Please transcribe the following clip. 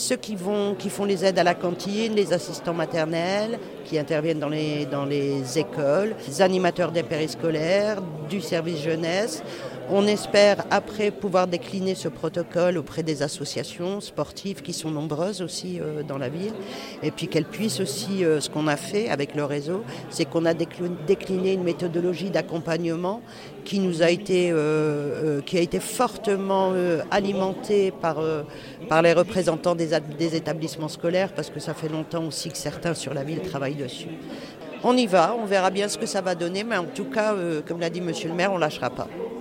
Ceux qui font les aides à la cantine, les assistants maternels, qui interviennent dans les écoles, les animateurs des périscolaires, du service jeunesse. On espère après pouvoir décliner ce protocole auprès des associations sportives qui sont nombreuses aussi dans la ville. Et puis qu'elles puissent aussi, ce qu'on a fait avec le réseau, c'est qu'on a décliné une méthodologie d'accompagnement qui nous a été, qui a été fortement alimentée par les représentants des établissements scolaires, parce que ça fait longtemps aussi que certains sur la ville travaillent dessus. On y va, on verra bien ce que ça va donner, mais en tout cas, comme l'a dit Monsieur le maire, on ne lâchera pas.